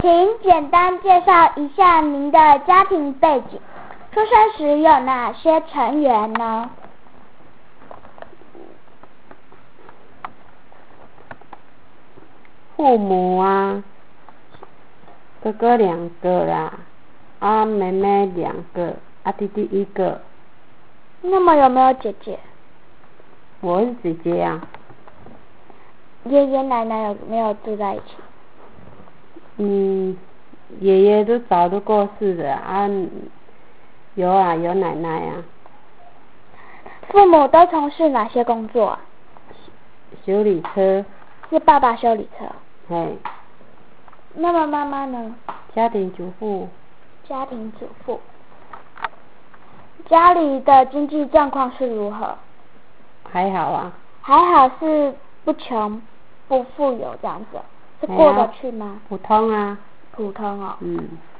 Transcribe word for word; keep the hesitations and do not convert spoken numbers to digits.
请简单介绍一下您的家庭背景，出生时有哪些成员呢？ 父母啊，哥哥两个啦，啊妹妹两个，啊弟弟一个。 那么有没有姐姐？ 我是姐姐啊。 爷爷奶奶有没有住在一起？ 嗯，爷爷都早都过世了啊，有啊，有奶奶啊。 父母都从事哪些工作啊？ 修理车。 是爸爸修理车。 嘿。 那么妈妈呢？ 家庭主妇。 家庭主妇。家里的经济状况是如何？ 还好啊。 还好是不穷不富有这样子，是过得去吗？ 普通啊。 普通哦。 嗯。